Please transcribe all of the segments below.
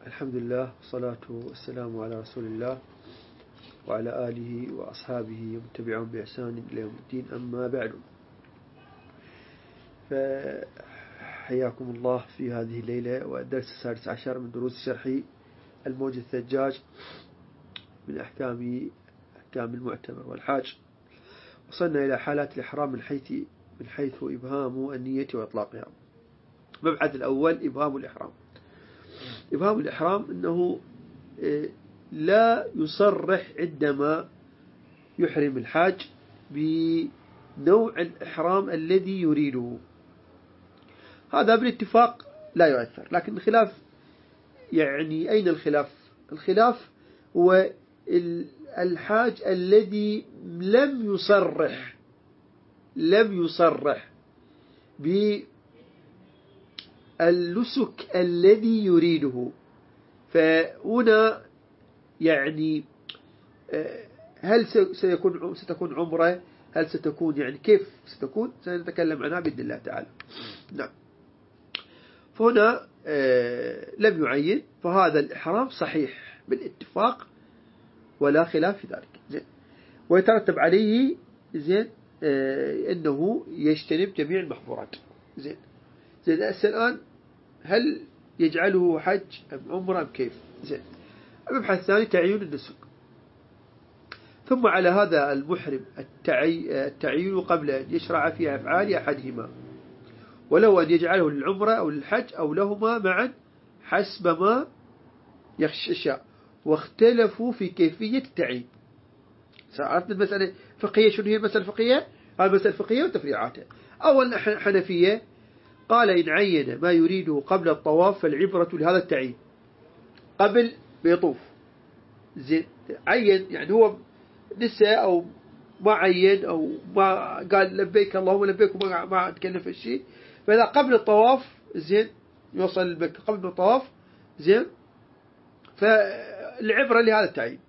الحمد لله والصلاة والسلام على رسول الله وعلى آله وأصحابه ومن تبعهم بإحسان إلى يوم الدين، أما بعد، فحياكم الله في هذه الليلة والدرس 16 من دروس شرح الموجز الثجاج من أحكام المعتمر والحاج. وصلنا إلى حالات الإحرام من حيث إبهام النية وإطلاقها. مبحث الأول إبهام الإحرام. إبهام الإحرام أنه لا يصرح عندما يحرم الحاج بنوع الإحرام الذي يريده. هذا بالاتفاق لا يؤثر، لكن الخلاف يعني أين الخلاف؟ الخلاف هو الحاج الذي لم يصرح بالنسك الذي يريده. فهنا يعني هل ستكون عمره؟ هل ستكون يعني كيف ستكون؟ سنتكلم عنها بإذن الله تعالى. نعم. فهنا لم يعين، فهذا الإحرام صحيح بالاتفاق ولا خلاف في ذلك. زين. ويترتب عليه زين أنه يجتنب جميع المحظورات. زين. الآن هل يجعله حج أم عمره أم كيف؟ زين. المبحث الثاني تعيين النسك. ثم على هذا المحرم التعيين قبل أن يشرع في أفعال أحدهما، ولو أن يجعله للعمرة أو للحج أو لهما معا حسب ما يشاء. واختلفوا في كيفية التعيين. عرفنا المسألة الفقهية. شنو هي المسألة الفقهية؟ هذه المسألة الفقهية وتفريعاتها. أولا حنفية قال إن عين ما يريده قبل الطواف فالعبرة لهذا التعيين قبل بيطوف. زين. عين يعني هو نسى أو ما عين أو ما قال لبيك اللهم لبيك وما تكلم في الشيء، فإذا قبل الطواف زين يوصل المكة قبل الطواف زين، فالعبرة لهذا التعيين.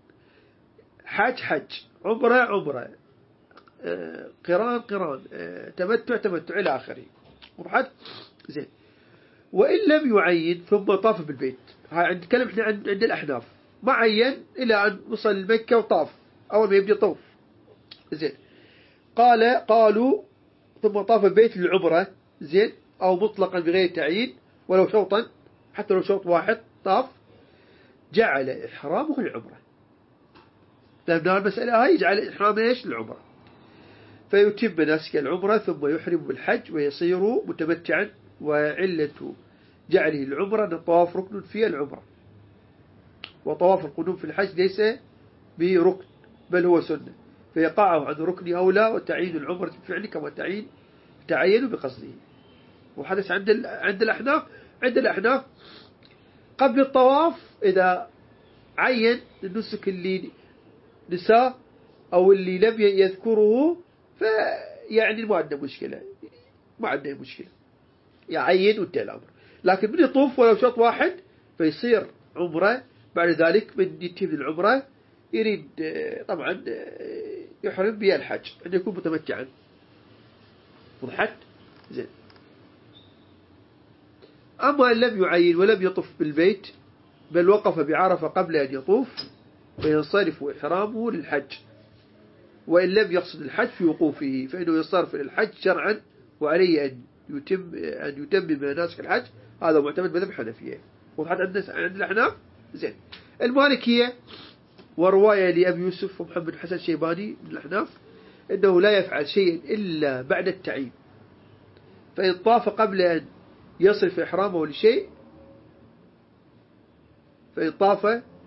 حج عمرة قران تمتع إلى آخره. وضحت؟ زين. وإن لم يعين ثم طاف بالبيت، هاي نتكلم احنا عند الأحناف، ما عين إلى أن وصل مكة وطاف أول ما يبدأ طوف. زين. قالوا ثم طاف البيت للعمرة. زين. أو مطلقا بغير تعيين ولو شوطا، حتى لو شوط واحد طاف، جعل إحرامه العمرة. لأن المسألة هاي جعل إحرامه إيش؟ العمرة. فيتم مناسك العمرة ثم يحرم بالحج ويصير متمتعا. وعلة جعله العمرة أن الطواف ركن في العمرة، وطواف القدوم في الحج ليس بركن بل هو سنة، فيقعه عن ركن أولى. وتعيين العمرة بفعله كما تعين بقصده. وحدث عند الأحناف قبل الطواف إذا عين النسك اللي نساه أو اللي لم يذكره فيعني ما عنده مشكلة، يعين وانتهى الأمر. لكن من يطوف ولو شوط واحد فيصير عمره. بعد ذلك من ينتهي من العمرة يريد طبعا يحرم بها الحج أن يكون متمتعا. وضحت؟ زين. أما أن لم يعين ولم يطف بالبيت بل وقف بعرفة قبل أن يطوف فينصرف إحرامه للحج، وإن لم يقصد الحج في وقوفه فإنه يصرف إلى الحج شرعا، وعليه أن يتم مناسك الحج. هذا معتمد مذهب الحنفية. وضحت عند الأحناف. زين. المالكية ورواية لأبي يوسف ومحمد حسن الشيباني من الأحناف إنه لا يفعل شيئا إلا بعد التعيين، فإن طاف قبل أن يصرف إحرامه لشيء فإن طاف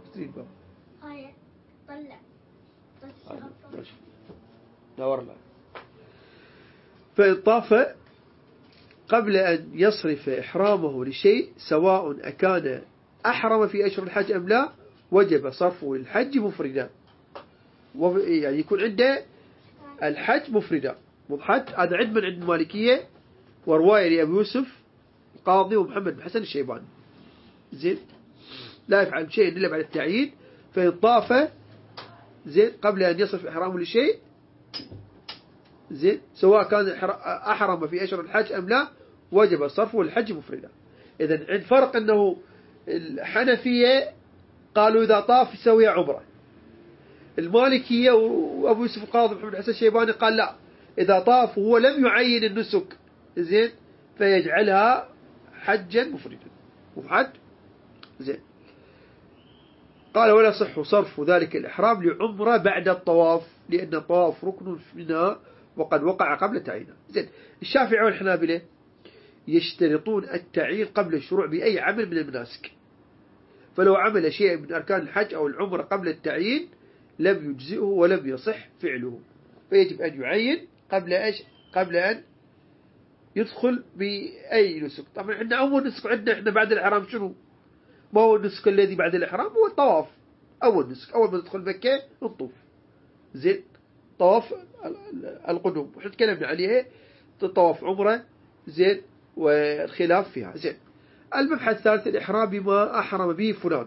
فإن طاف قبل أن يصرف إحرامه لشيء سواء أكان أحرم في أشهر الحج أم لا وجب صرفه للحج مفردا، يعني يكون عنده الحج مفردا. وضحت؟ هذا عند المالكية ورواية لأبي يوسف القاضي ومحمد بن حسن الشيباني. زين. لا يفعل شيء إلا بعد التعيين، فإن طاف زين قبل أن يصرف إحرامه لشيء زين سواء كان أحرم في أشهر الحج أم لا وجب صرفه للحج مفردا. إذن عند فرق أنه الحنفية قالوا إذا طاف يسوي عمرة. المالكية وأبو يوسف القاضي محمد حسن الشيباني قال لا، إذا طاف وهو لم يعين النسك زين فيجعلها حجا مفردا وحج زين. قال ولا صح صرف ذلك الإحرام لعمرة بعد الطواف، لأن الطواف ركن منها وقد وقع قبل تعيينها. زين. الشافعي والحنابلة يشترطون التعيين قبل الشروع بأي عمل من المناسك، فلو عمل شيء من أركان الحج أو العمرة قبل التعيين لم يجزئه ولم يصح فعله، فيجب أن يعين قبل أن يدخل بأي نسك. طبعا عندنا أول نسك عندنا إحنا بعد الإحرام شنو؟ ما هو النسك الذي بعد الإحرام؟ هو الطواف. أول نسك أول ما ندخل مكة نطوف زين، طواف القدوم وحنا تكلمنا عليه، طواف عمرة زين والخلاف فيها زين. المبحث الثالث الإحرام بما أحرم به فلان.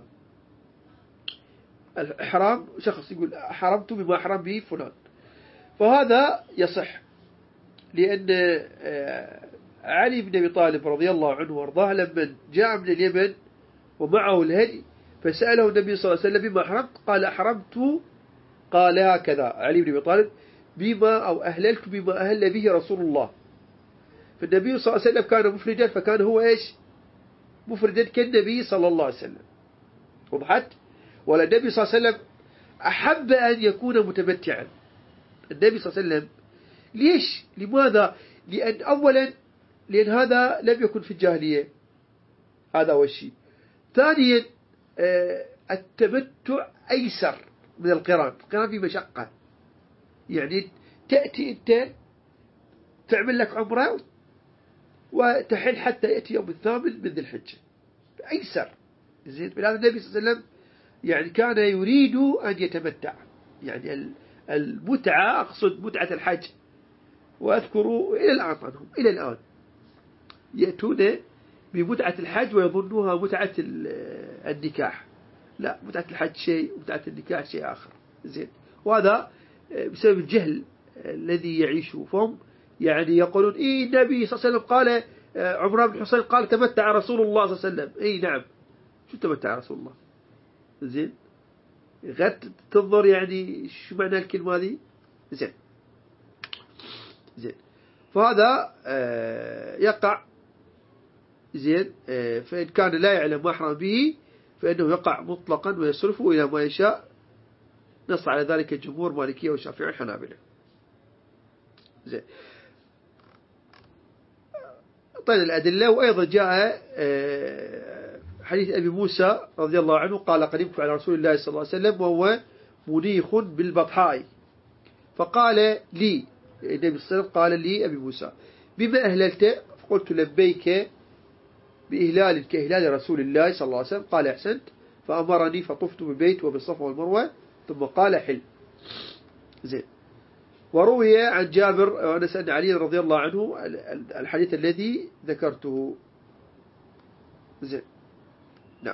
الإحرام شخص يقول أحرمت بما أحرم به فلان، فهذا يصح، لأن علي بن أبي طالب رضي الله عنه وارضاه لما جاء من اليمن ومعه الهدي فسأله النبي صلى الله عليه وسلم بما أحرمت، قال أحرمت، قال هكذا علي بن أبي طالب بما أو أهللت بما أهل به رسول الله. فالنبي صلى الله عليه وسلم كان مفردا، فكان هو إيش؟ مفردا كالنبي صلى الله عليه وسلم. وضحت؟ ولا النبي صلى الله عليه وسلم أحب أن يكون متمتعا. النبي صلى الله عليه وسلم ليش؟ لماذا؟ لأن أولا لأن هذا لم يكن في الجاهلية، هذا أول شيء. ثانيا التمتع أيسر من القران. القران فيه مشقة، يعني تأتي أنت تعمل لك عمرة وتحل حتى يأتي يوم الثامن من ذي الحجة، أيسر زين. بلاد النبي صلى الله عليه وسلم يعني كان يريد أن يتمتع، يعني المتعة أقصد متعة الحج. وأذكروا إلى الآن عنهم إلى الآن يأتون بمتعة الحج ويظنوها متعة النكاح. لا، متعة الحج شيء ومتعة النكاح شيء آخر زين. وهذا بسبب الجهل الذي يعيشه، فهم يعني يقولون إيه النبي صلى الله عليه وسلم قال، عمران بن حصين قال تمتع رسول الله صلى الله عليه وسلم. إيه نعم، شو تمتع رسول الله زين؟ غد تنظر يعني شو معنى الكلمة هذه زين. فهذا يقع زين. فإن كان لا يعلم ما أحرم به فإنه يقع مطلقا ويصرفه إلى ما يشاء. نص على ذلك الجمهور مالكية والشافعية والحنابلة زين. طيب الأدلة. وأيضا جاء حديث أبي موسى رضي الله عنه قال قدمت على رسول الله صلى الله عليه وسلم وهو منيخ بالبطحاء، فقال لي النبي صلى الله عليه وسلم قال لي أبي موسى بما أهللت؟ فقلت لبيك بإهلال كإهلال رسول الله صلى الله عليه وسلم. قال أحسنت، فأمرني فطفت بالبيت وبالصفا والمروة ثم قال حل زين. وروي عن جابر وأنس أن علي رضي الله عنه الحديث الذي ذكرته زين. نعم.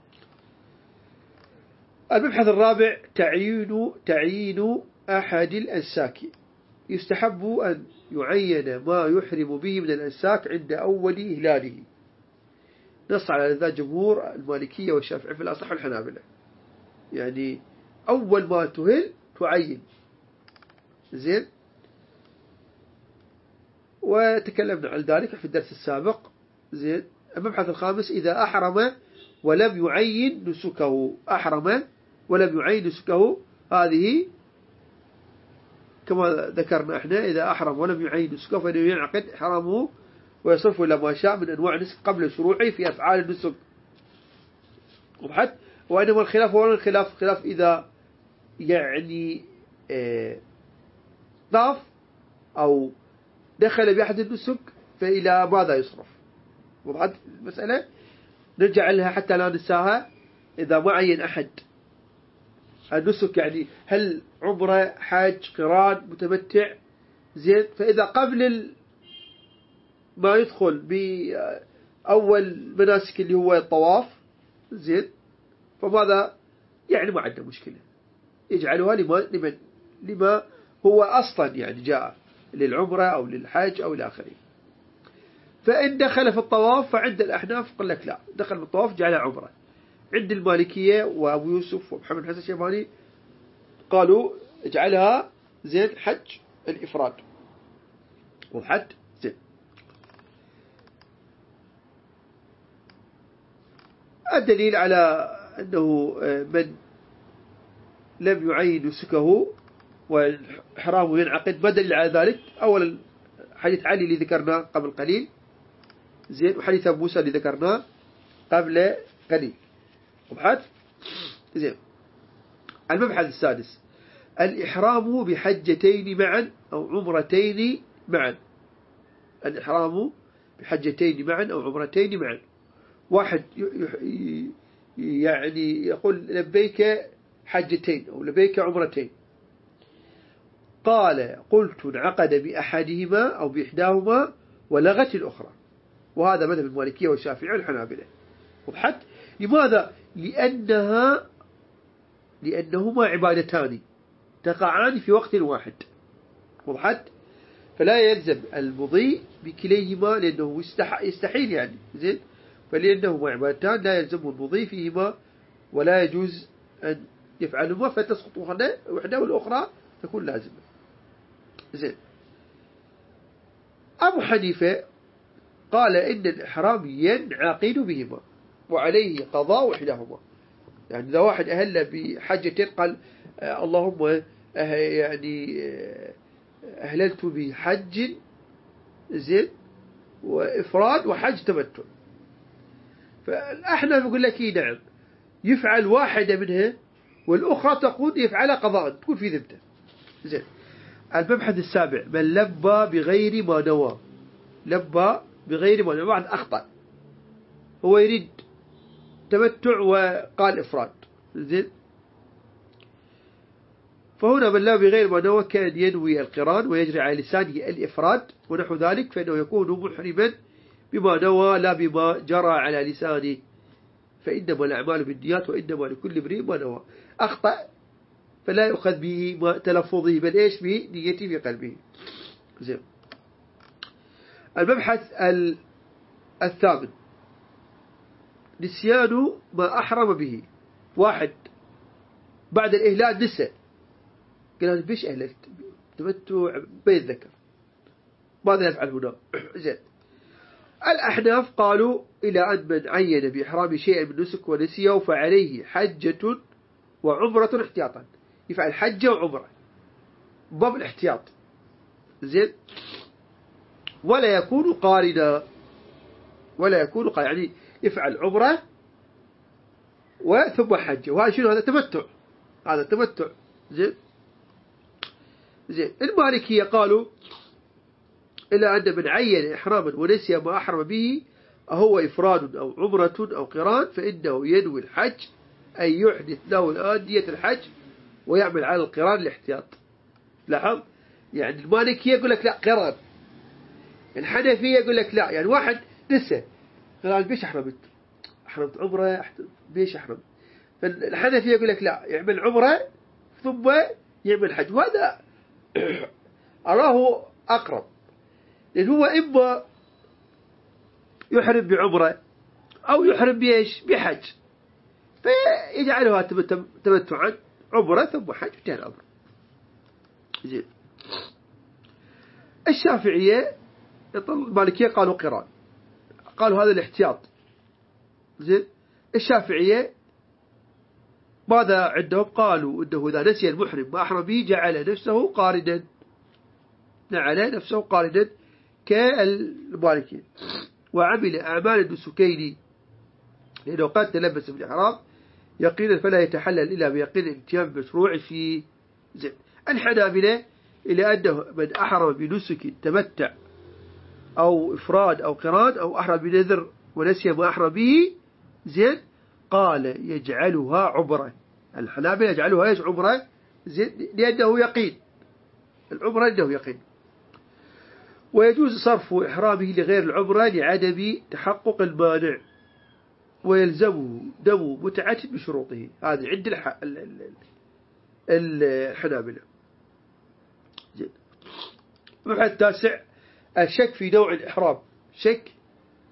المبحث الرابع تعيين أحد الأنساك. يستحب أن يعين ما يحرم به من الأنساك عند أول إهلاله. نص على ذا جمهور المالكية والشافعية في الأصح والحنابلة، يعني أول ما تهل تعين زين. وتكلمنا عن ذلك في الدرس السابق زين. المبحث الخامس إذا أحرم ولم يعين نسكه. أحرم ولم يعين نسكه، هذه كما ذكرنا احنا إذا أحرم ولم يعين نسكه فإنه ينعقد إحرامه ويصرف إلى ما شاء من أنواع النسك قبل شروعه في أفعال النسك. وإنما الخلاف هو خلاف إذا يعني طاف أو دخل بأحد النسك فإلى ماذا يصرف. وبعد المسألة نرجع لها حتى لا ننساها. إذا ما عين أحد النسك يعني هل عمره حج قران متمتع زين، فإذا قبل ما يدخل بأول مناسك اللي هو الطواف زين فماذا يعني ما عنده مشكلة، يجعلها لما هو أصلا يعني جاء للعمرة أو للحج أو إلى آخره. فإن دخل في الطواف فعند الأحناف قال لك لا، دخل في الطواف جعلها عمرة. عند المالكية وأبو يوسف ومحمد حسن الشيباني قالوا اجعلها زين حج الإفراد. وحد زين. الدليل على أنه من لم يعين نسكه وإحرامه ينعقد، بدل على ذلك أولا حديث علي اللي ذكرناه قبل قليل زين، وحديث أبو موسى اللي ذكرناه قبل قليل. وبحث زين. المبحث السادس الإحرام بحجتين معا أو عمرتين معا. الإحرام بحجتين معا أو عمرتين معا. واحد يعني يقول لبيك حجتين أو لبيك عمرتين، قال قلت انعقد بأحدهما أو بإحداهما ولغت الأخرى. وهذا مذهب المالكية والشافعية والحنابلة. وبحث لماذا؟ لأنهما عبادتان تقعان في وقت واحد. وبحث فلا يلزم المضي بكليهما لأنه يستحيل يعني زين، فلأنهما عبادتان لا يلزم المضي فيهما ولا يجوز أن يفعلهما، فتسقط واحدة والأخرى تكون لازمة زين. أبو حنيفة قال إن الإحرام ينعقد بهما وعليه قضاء إحداهما. يعني إذا واحد أهل بحجتين قال اللهم يعني أهللت بحج زين وإفراد وحج تمتع، فالأحناف يقول لك نعم يفعل واحدة منها والأخرى تكون يفعلها قضاء، تكون في ذمته زين. المبحث السابع من لبى بغير ما نوى. لبى بغير ما نوى، واحد أخطأ هو يريد تمتع وقال إفراد زين، فهنا من لبى بغير ما نوى كان ينوي القران ويجري على لسانه الإفراد ونحو ذلك، فإنه يكون محرما بما نوى لا بما جرى على لسانه، فإنما الأعمال بالنيات وإنما لكل امرئ ما نوى. أخطأ فلا يؤخذ به تلفظه بل إيش به نيته في قلبه زين. المبحث الثامن نسيان ما أحرم به. واحد بعد الإهلال نسى، قال أنا بيش أهللت تمتع بين ذكر، ماذا يفعل هنا زين. الأحناف قالوا إلى أن من عين بإحرام شيء من نسك ونسيه فعليه حجة وعمرة احتياطا، يفعل حجة وعمرة باب الاحتياط زين، ولا يكون قارنا، يعني يفعل عمرة وثم حجة، وهذا شنو؟ هذا تمتع، هذا تمتع زين. المالكية قالوا إلا أن من عين إحراما ونسي ما أحرم به أهو إفراد أو عمرة أو قران فإنه ينوي الحج أي يحدث له الآن نية الحج ويعمل على القران الاحتياط. لاحظ يعني المالكية يقول لك لا قران، الحنفية يقول لك لا، يعني واحد نسى قال بيش أحرمت عمرة بيش أحرم، فالحنفية يقول لك لا يعمل عمرة ثم يعمل حج، وهذا أراه أقرب، لأن هو إما يحرم بعمرة أو يحرم بإيش بحج، فيجعلها تمتعا عمرة ثم حج انتهى الأمر زين. الشافعية المالكية قالوا قران، قالوا هذا الاحتياط زين. الشافعية ماذا عندهم؟ قالوا إنه إذا نسي المحرم ما أحرم به جعل نفسه قاردا، كالمالكية، وعمل أعمال النسكين لأنه قد تلبس بالإحرام يقينا فلا يتحلل إلا بيقين الاتيان بمشروع في زين. الحنابلة إلى أنه من أحرم بنسك تمتع أو إفراد أو قران أو أحرم بنذر ونسي ما أحرم به زين، قال يجعلها عمرة. الحنابلة يجعلها ايش؟ عمرة زين، لأنه يقين، العمرة أنه يقين. ويجوز صرف إحرامه لغير العمرة لعدم تحقق المانع، ويلزمه دم متعة بشروطه. هذا عند الحنابلة زين. المبحث التاسع الشك في نوع الإحرام. شك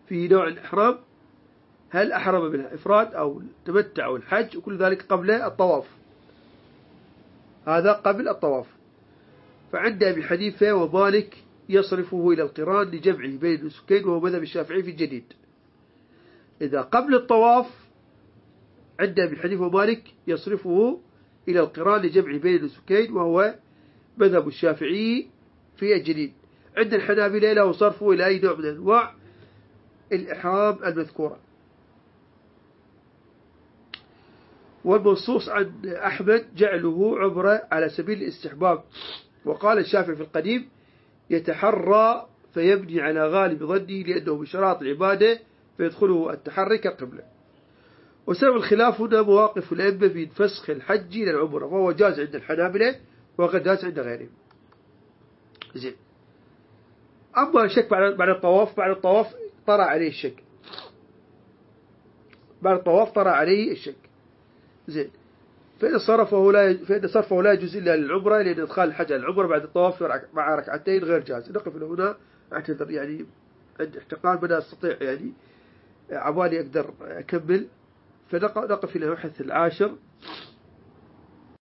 في نوع الإحرام، هل أحرم بالإفراد أو التمتع أو الحج، وكل ذلك قبل الطواف. هذا قبل الطواف. فعند أبي حنيفة ومالك يصرفه إلى القران لجمعه بين النسكين، وهو مذهب الشافعي في الجديد. إذا قبل الطواف عند أبي حنيفة ومالك يصرفه إلى القران لجمعه بين النسكين، وهو مذهب الشافعي في الجديد. عند الحنابلة له صرفه إلى أي نوع من أنواع الإحرام المذكورة. والمنصوص عن أحمد جعله عمرة على سبيل الاستحباب. وقال الشافعي في القديم: يتحرى فيبني على غالب ظنه، لأنه من شراط العبادة فيدخله التحري كالقبلة. وسبب الخلاف هنا مواقف الأئمة في فسخ الحج إلى العمرة، وهو جاز عند الحنابلة وقد جاز عند غيرهم. زين. أما الشك بعد الطواف، بعد الطواف طرأ عليه الشك، بعد الطواف طرأ عليه الشك. زين. فإن صرفه لا يجوز إلا للعمرة، لأن إدخال الحج على العمرة بعد الطواف مع ركعتين غير جاز. نقف هنا، أعتذر يعني عند احتقان بدأ أستطيع يعني عبالي أقدر أكمل، فنقف إلى المبحث العاشر.